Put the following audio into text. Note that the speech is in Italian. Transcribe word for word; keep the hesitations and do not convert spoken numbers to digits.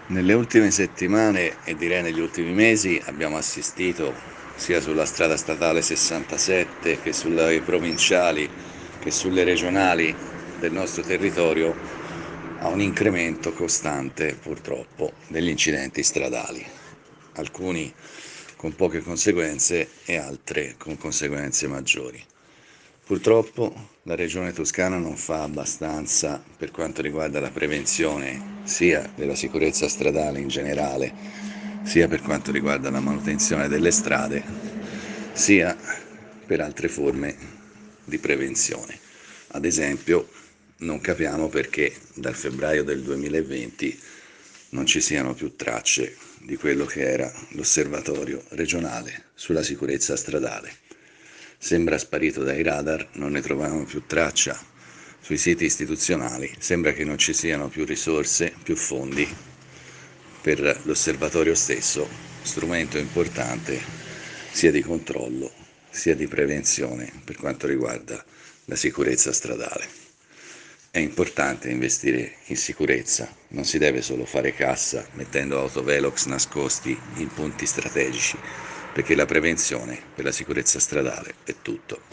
Nelle ultime settimane e direi negli ultimi mesi abbiamo assistito sia sulla strada statale sessantasette che sulle provinciali che sulle regionali del nostro territorio a un incremento costante, purtroppo, degli incidenti stradali, alcuni con poche conseguenze e altre con conseguenze maggiori. Purtroppo la regione toscana non fa abbastanza per quanto riguarda la prevenzione sia della sicurezza stradale in generale, sia per quanto riguarda la manutenzione delle strade, sia per altre forme di prevenzione. Ad esempio, non capiamo perché dal febbraio del duemilaventi non ci siano più tracce di quello che era l'osservatorio regionale sulla sicurezza stradale. Sembra sparito dai radar, non ne troviamo più traccia sui siti istituzionali, sembra che non ci siano più risorse, più fondi per l'osservatorio stesso, strumento importante sia di controllo sia di prevenzione per quanto riguarda la sicurezza stradale. È importante investire in sicurezza, non si deve solo fare cassa mettendo autovelox nascosti in punti strategici, perché la prevenzione per la sicurezza stradale è tutto.